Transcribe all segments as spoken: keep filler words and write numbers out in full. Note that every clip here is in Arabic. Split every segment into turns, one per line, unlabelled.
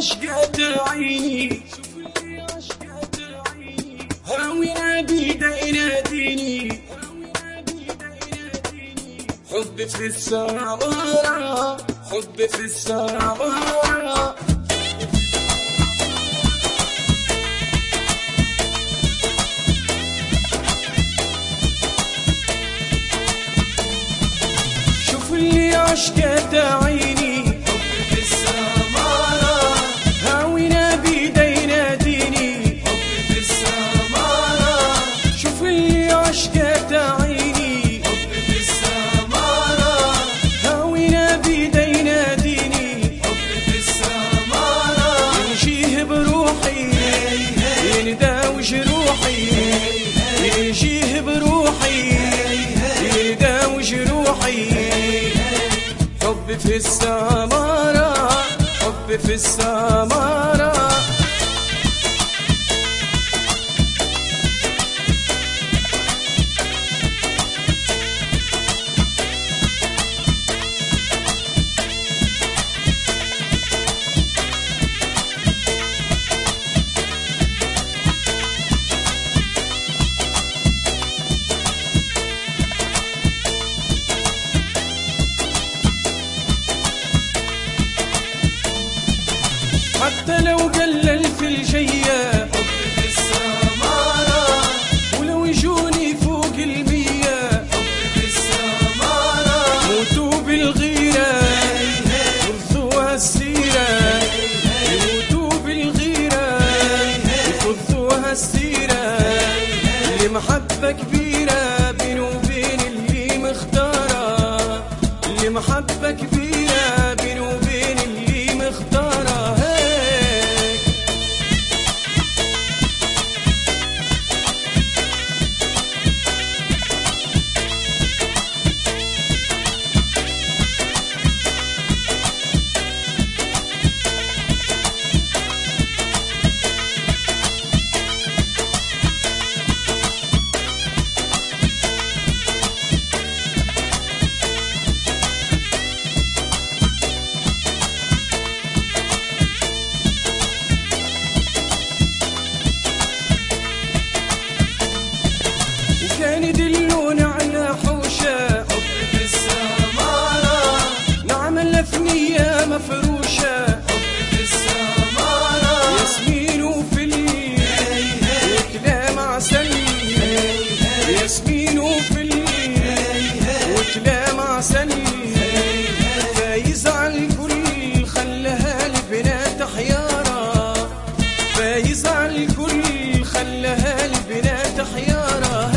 عشقة عيني، هاوينا بيده يناديني، حب في السماء، حب في السماء. شوف اللي عشقة عيني،
حب في السماء،
هاوينا بيده يناديني،
حب في السماء.
شوف اللي عشقة عيني،
حب في السماء،
هاوينا بيده يناديني،
حب في السماء.
يمشيه بروحي ينداوي جروحي، يمشيه بروحي ينداوي جروحي. حب في السماء، حب في السماء. حتى لو قلل في الجية،
حب في السماء،
ولو يجوني فوق المية،
حب في السماء.
موتوا بالغيرة يفضوها السيرة، يموتوا بالغيرة يفضوها السيرة. اللي محبة كبيرة بيني وبين اللي مختارة، اللي محبة كبيرة بيني وبين اللي مختارة. هيك كان يدلون على حوشة،
حب في السماء،
نعمل لفنية مفروشة،
حب في السماء.
ياسمين وفل وكلام عسل، ياسمين وفل وكلام عسل. فايز على الكل خلها البنات حيارة، فايز على الكل خلها البنات حيارة.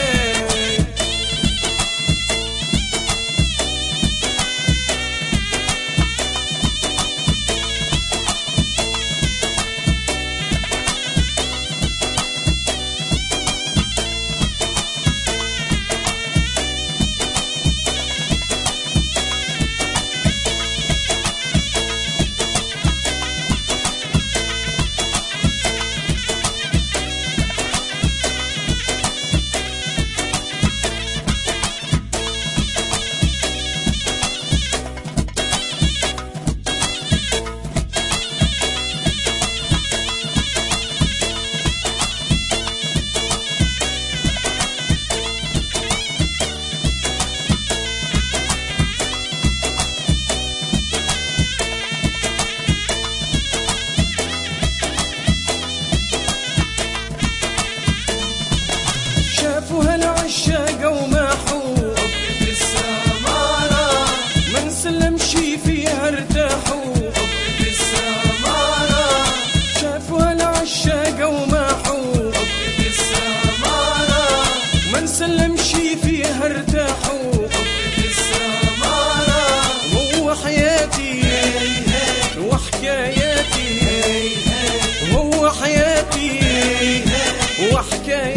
شافوها العشاقة وماحوا،
حب في السماء،
ما نسلمش فيها ارتاحوا.
حب في السماء،
شافوها العشاقة وماحوا،
حب في السماء.
ما نسلمش فيها ارتاحوا.
حب في السماء،
هو حياتي وحكاياتي، هو حياتي وحكاياتي.